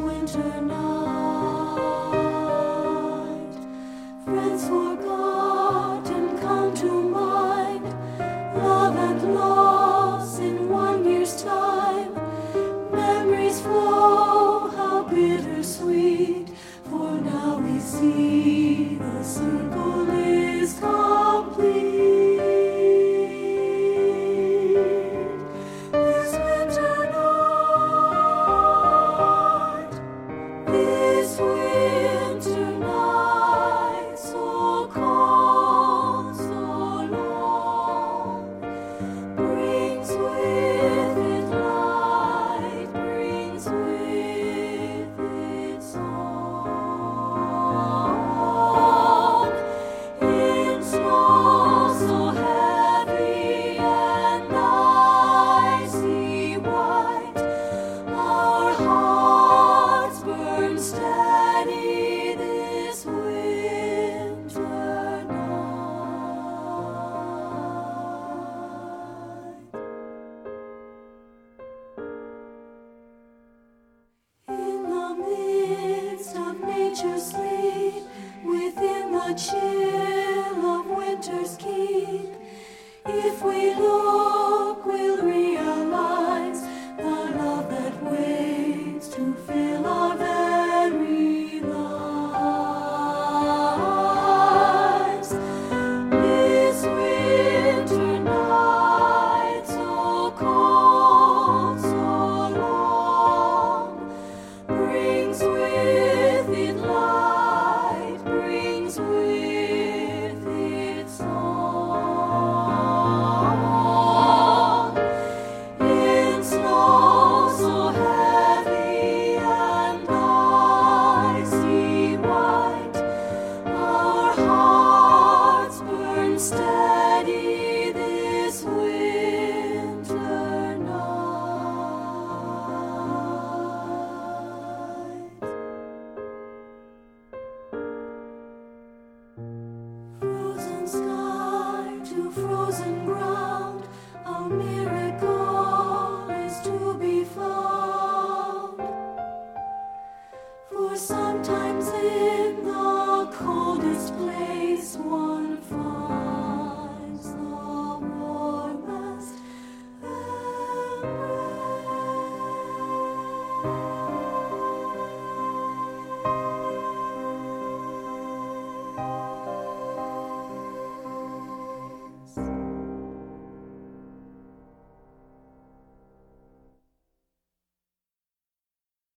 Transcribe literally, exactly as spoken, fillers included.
winter night. Friends forgotten come to mind, love and loss in one year's time. Memories flow, how bittersweet, for now we see the circle is complete. This winter night, this winter night, so cold, so long, brings with it light, brings with it song. In snow so heavy and icy white, our hearts burn steady this winter night. In the midst of nature's sleep, within the chill